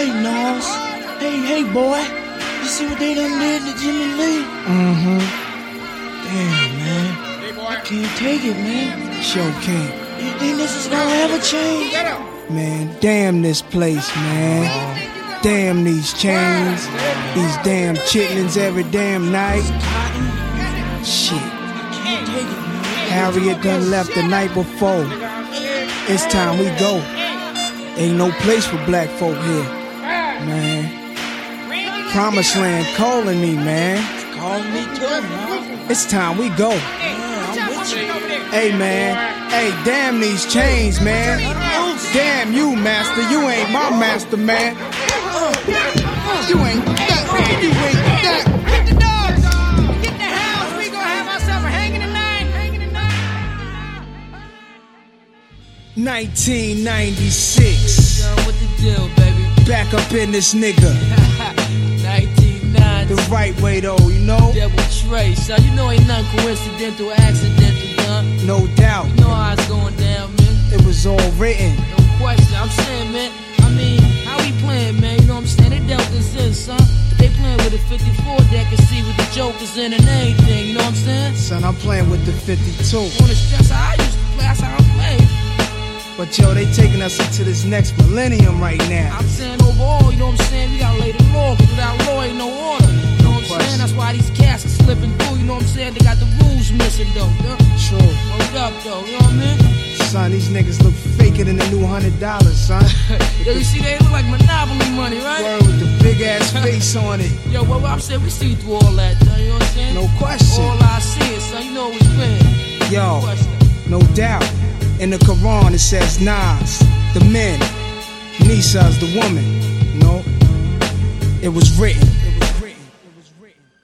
Hey, Nas. Hey, boy. You see what they done did to Jimmy Lee? Damn, man. I can't take it, man. Sure can't. You think this is gonna ever change? Man, damn this place, man. Damn these chains. These damn chitlins every damn night. Shit. Can't take it, man. Harriet done left the night before. It's time we go. Ain't no place for black folk here, man. Promised land calling me, man. Call me too, man. It's time we go. Yeah, I'm with you. Hey, man. Hey, damn these chains, man. Damn you, master. You ain't my master, man. You ain't that. You ain't that. Get the dogs. Get the house. We gonna have ourselves a hanging tonight. 1996. What the deal, baby? Back up in this nigga. 1990. The right way, though, you know? Double trace. So you know ain't nothing coincidental or accidental, done. No doubt. You know how it's going down, man. It was all written. No question. I'm saying, man. I mean, how we playing, man? You know what I'm saying? They dealt this in, son. But they playing with a 54 deck and see what the jokers in and everything. You know what I'm saying? Son, I'm playing with the 52. On the stress how I used to play, that's how I'm playing. But yo, they taking us into this next millennium right now. I'm saying overall, you know what I'm saying? We gotta lay the law, cause without law ain't no order. You know what I'm saying? That's why these cats are slipping through, you know what I'm saying? They got the rules missing though, yeah? True. Hold up though, you know what I mean? Son, these niggas look faker than the new $100, son. Yo, you see, they look like Monopoly money, right? Word with the big ass face on it. Yo, well, I'm saying we see through all that, though, you know what I'm saying? No question. All I see is, son, you know what's been. Yo, No question. no doubt. In the Quran it says Nas, the men, Nisa's the woman. You know, it was written.